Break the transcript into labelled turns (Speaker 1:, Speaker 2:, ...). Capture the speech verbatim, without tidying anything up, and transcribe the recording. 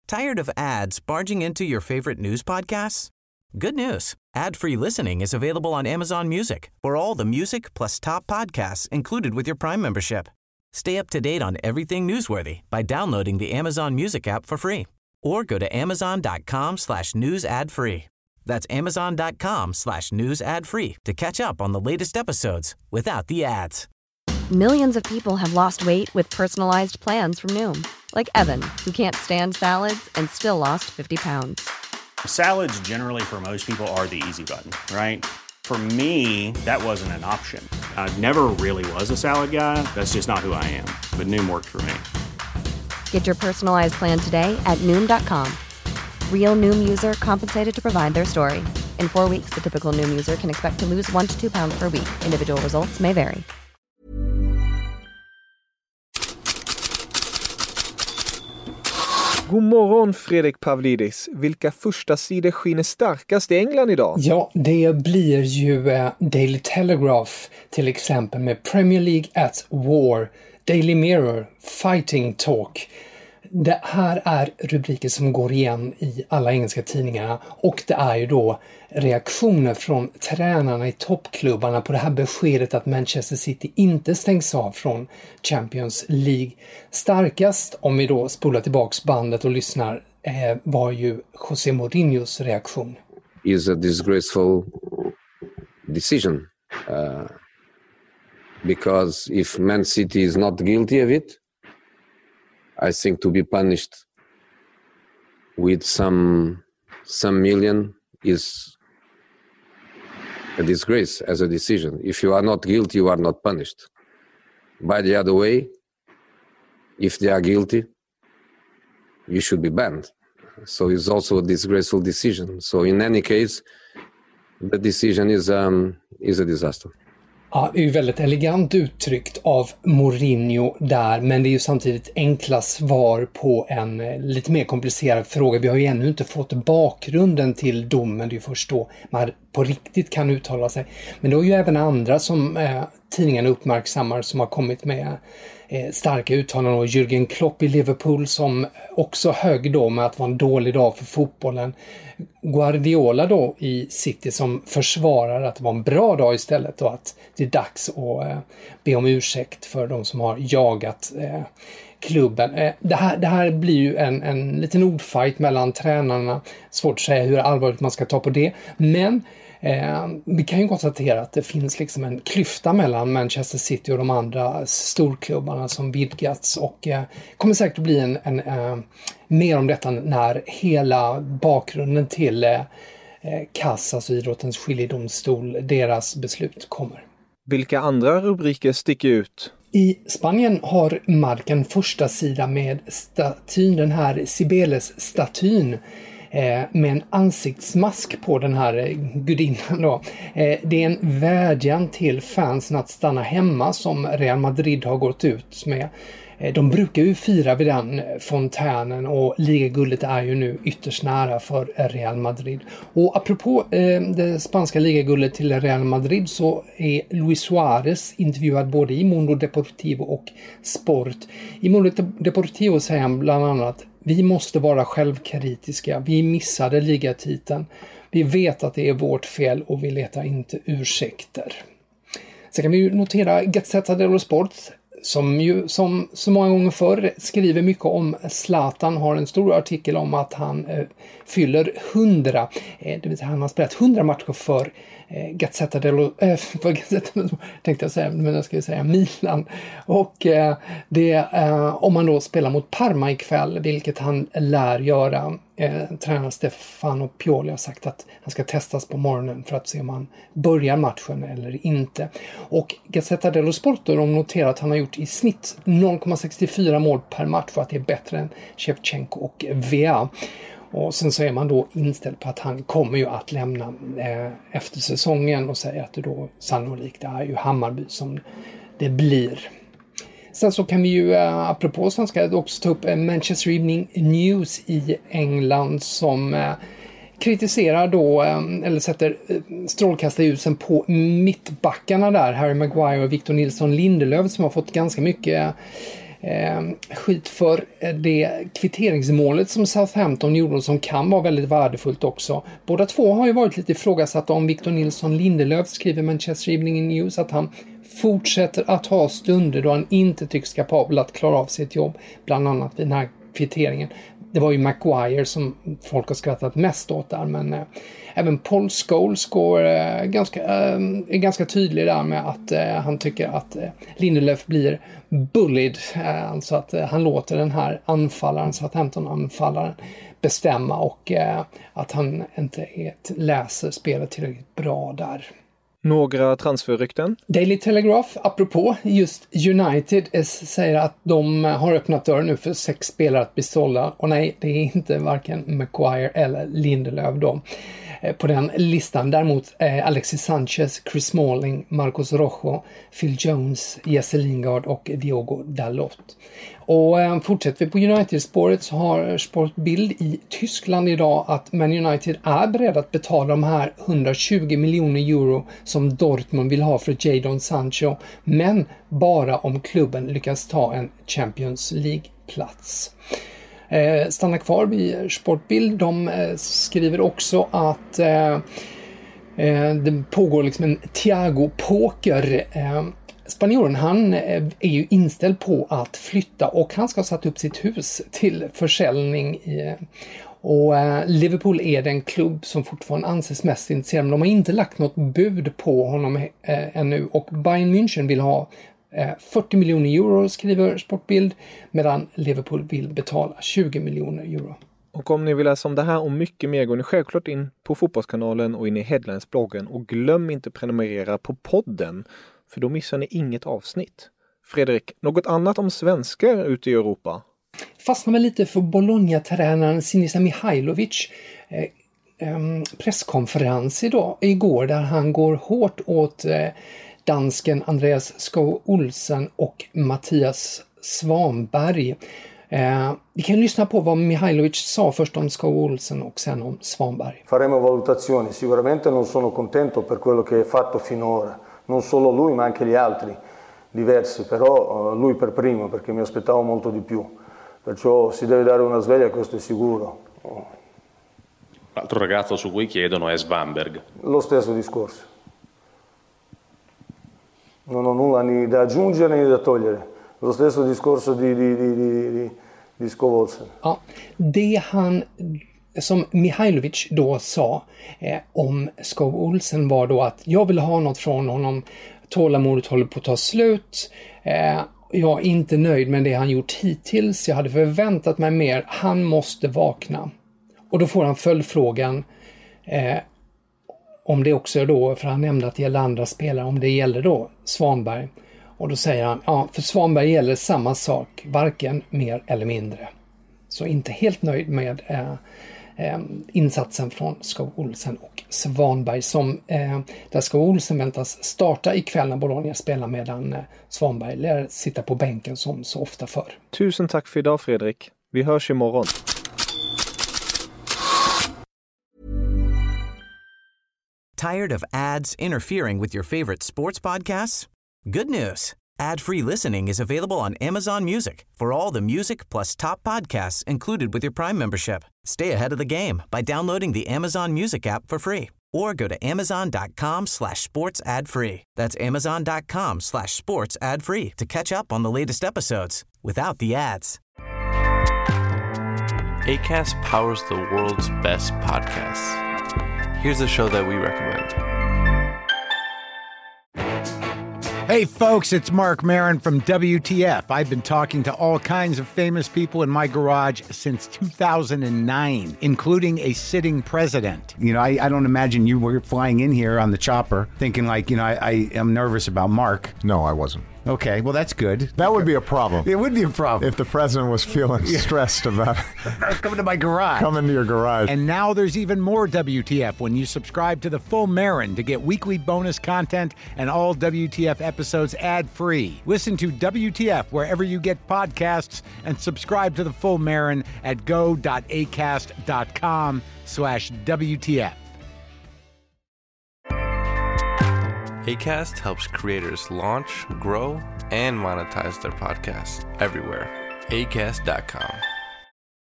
Speaker 1: Tired of ads barging into your favorite news podcasts? Good news. Ad-free listening is available on Amazon Music for all the music plus top podcasts included with your Prime membership. Stay up to date on everything newsworthy by downloading the Amazon Music app for free or go to amazon.com slash news ad free. That's amazon.com slash news ad free to catch up on the latest episodes without the ads.
Speaker 2: Millions of people have lost weight with personalized plans from Noom. Like Evan, who can't stand salads and still lost fifty pounds.
Speaker 3: Salads generally for most people are the easy button, right? For me, that wasn't an option. I never really was a salad guy. That's just not who I am. But Noom worked for me.
Speaker 2: Get your personalized plan today at Noom dot com. Real Noom user compensated to provide their story. In four weeks, the typical Noom user can expect to lose one to two pounds per week. Individual results may vary.
Speaker 4: God morgon Fredrik Pavlidis. Vilka första sidor skiner starkast i England idag?
Speaker 5: Ja, det blir ju uh, Daily Telegraph till exempel med Premier League at War, Daily Mirror, Fighting Talk. Det här är rubriker som går igen i alla engelska tidningarna och det är ju då reaktioner från tränarna i toppklubbarna på det här beskedet att Manchester City inte stängs av från Champions League. Starkast, om vi då spolar tillbaks bandet och lyssnar, eh, var ju José Mourinhos reaktion.
Speaker 6: Is a disgraceful decision uh, because if Man City is not guilty of it, I think to be punished with some some million is a disgrace as a decision. If you are not guilty, you are not punished. By the other way, if they are guilty, you should be banned. So it's also a disgraceful decision. So in any case, the decision is um, is a disaster.
Speaker 5: Ja, det är ju väldigt elegant uttryckt av Mourinho där, men det är ju samtidigt enkla svar på en lite mer komplicerad fråga. Vi har ju ännu inte fått bakgrunden till domen, det är ju först då man på riktigt kan uttala sig. Men det är ju även andra som eh, tidningarna uppmärksammar som har kommit med eh, starka uttalanden, och Jürgen Klopp i Liverpool som också högg då med att det var en dålig dag för fotbollen. Guardiola då i City som försvarar att det var en bra dag istället och att det är dags att eh, be om ursäkt för de som har jagat eh, klubben. Eh, det, här, det här blir ju en, en liten ordfight mellan tränarna. Svårt att säga hur allvarligt man ska ta på det. Men eh, vi kan ju konstatera att det finns liksom en klyfta mellan Manchester City och de andra storklubbarna som vidgats. Och eh, kommer säkert att bli en, en eh, mer om detta när hela bakgrunden till eh, C A S, alltså idrottens skiljedomstol, deras beslut kommer.
Speaker 4: Vilka andra rubriker sticker ut?
Speaker 5: I Spanien har Marca första sida med statyn, den här Cibeles-statyn eh, med en ansiktsmask på den här eh, gudinnan då. Eh, det är en vädjan till fansen att stanna hemma som Real Madrid har gått ut med. Eh, de brukar ju fira vid den fontänen och ligaguldet är ju nu ytterst nära för Real Madrid. Och apropå eh, det spanska ligaguldet till Real Madrid så är Luis Suarez intervjuad både i Mundo Deportivo och Sport. I Mundo Deportivo säger han bland annat: vi måste vara självkritiska, vi missade ligatiteln. Vi vet att det är vårt fel och vi letar inte ursäkter. Så kan vi ju notera Gazzetta dello Sport som ju som så många gånger förr skriver mycket om Zlatan, har en stor artikel om att han eh, fyller hundra, eh, det vill säga han har spelat hundra matcher för eh, Gazzetta dello eh, för Gazzetta tänkte jag säga, men jag ska säga Milan, och eh, det eh, om man då spelar mot Parma ikväll, vilket han lär göra. Eh, tränare Stefano Pioli har sagt att han ska testas på morgonen för att se om han börjar matchen eller inte. Och Gazzetta dello Sport då, de noterar att han har gjort i snitt noll komma sextiofyra mål per match och att det är bättre än Shevchenko och V A. Och sen så är man då inställd på att han kommer ju att lämna eh, efter säsongen och säger att det då sannolikt är ju Hammarby som det blir. Sen så kan vi ju, äh, apropå svenska, också ta upp äh, Manchester Evening News i England som äh, kritiserar då, äh, eller sätter äh, strålkastarljusen på mittbackarna där, Harry Maguire och Victor Nilsson Lindelöf, som har fått ganska mycket eh, skit för det kvitteringsmålet som Southampton gjorde, som kan vara väldigt värdefullt också. Båda två har ju varit lite ifrågasatta. Om Victor Nilsson Lindelöf skriver Manchester Evening News att han fortsätter att ha stunder då han inte tycks kapabel att klara av sitt jobb, bland annat vid den här kvitteringen. Det var ju Maguire som folk har skrattat mest åt där, men eh, även Paul Scholes går eh, ganska, eh, är ganska tydlig där med att eh, han tycker att eh, Lindelöf blir bullied, eh, alltså att eh, han låter den här anfallaren, så att Southampton-anfallaren bestämma, och eh, att han inte är, läser spelet tillräckligt bra där.
Speaker 4: Några transferrykten?
Speaker 5: Daily Telegraph, apropå just United, säger att de har öppnat dörren nu för sex spelare att bli sålda. Och nej, det är inte varken Maguire eller Lindelöf då på den listan. Däremot eh, Alexis Sanchez, Chris Smalling, Marcos Rojo, Phil Jones, Jesse Lingard och Diogo Dalot. Och eh, fortsätter vi på United-spåret, så har Sportbild i Tyskland idag att Man United är beredd att betala de här hundratjugo miljoner euro som Dortmund vill ha för Jadon Sancho, men bara om klubben lyckas ta en Champions League-plats. Eh, stanna kvar vid Sportbild. De eh, skriver också att eh, eh, det pågår liksom en Thiago-poker. Eh, Spanjoren, han eh, är ju inställd på att flytta, och han ska ha satt upp sitt hus till försäljning i, och eh, Liverpool är den klubb som fortfarande anses mest intresserad, men de har inte lagt något bud på honom eh, ännu, och Bayern München vill ha fyrtio miljoner euro, skriver Sportbild, medan Liverpool vill betala tjugo miljoner euro.
Speaker 4: Och om ni vill läsa om det här och mycket mer, går ni självklart in på Fotbollskanalen och in i Headlines-bloggen, och glöm inte prenumerera på podden, för då missar ni inget avsnitt. Fredrik, något annat om svenskar ute i Europa?
Speaker 5: Fastnar väl lite för Bologna-tränaren Sinisa Mihajlovic eh, eh, presskonferens idag, igår, där han går hårt åt eh, dansken Andreas Skov Olsen och Mattias Svanberg. Eh, vi kan lyssna på vad Mihajlovic sa först om Skov Olsen och sen om Svanberg.
Speaker 7: Faremo valutazioni, sicuramente non sono contento per quello che è fatto finora, non solo lui ma anche gli altri diversi, però lui per primo, perché mi aspettavo molto di più, perciò si deve dare una sveglia, questo è sicuro.
Speaker 8: L'altro ragazzo su cui chiedono è Svanberg.
Speaker 7: Lo stesso discorso. Non ho nulla ni da aggiungere ni da togliere. Lo stesso discorso di, di, di, di, di Skov Olsen.
Speaker 5: Ja, det han, som Mihajlovic då sa eh, om Skov Olsen var då att jag vill ha något från honom. Tålamodet håller på att ta slut. Eh, jag är inte nöjd med det han gjort hittills. Jag hade förväntat mig mer. Han måste vakna. Och då får han följdfrågan eh, om det också är då, för han nämnde att det gäller andra spelare, om det gäller då Svanberg. Och då säger han, ja, för Svanberg gäller samma sak, varken mer eller mindre. Så inte helt nöjd med eh, eh, insatsen från Skov Olsen och Svanberg, som eh, där Skov Olsen väntas starta ikväll när Bologna spelar, medan eh, Svanberg lär sitta på bänken som så ofta förr.
Speaker 4: Tusen tack för idag, Fredrik. Vi hörs imorgon.
Speaker 1: Tired of ads interfering with your favorite sports podcasts? Good news. Ad-free listening is available on Amazon Music for all the music plus top podcasts included with your Prime membership. Stay ahead of the game by downloading the Amazon Music app for free, or go to amazon.com slash sports ad free. That's amazon.com slash sports ad free to catch up on the latest episodes without the ads.
Speaker 9: Acast powers the world's best podcasts. Here's a show that we recommend.
Speaker 10: Hey folks, it's Mark Maron from W T F. I've been talking to all kinds of famous people in my garage since two thousand nine, including a sitting president. You know, I, I don't imagine you were flying in here on the chopper thinking like, you know, I, I am nervous about Mark.
Speaker 11: No, I wasn't.
Speaker 10: Okay, well, that's good.
Speaker 11: That would be a problem.
Speaker 10: It would be a problem.
Speaker 11: If the president was feeling stressed about
Speaker 10: coming to my garage.
Speaker 11: Coming to your garage.
Speaker 10: And now there's even more W T F when you subscribe to the full Marin to get weekly bonus content and all W T F episodes ad-free. Listen to W T F wherever you get podcasts and subscribe to the full Marin at go.acast.com slash WTF.
Speaker 9: Acast helps creators launch, grow, and monetize their podcasts everywhere. acast dot com.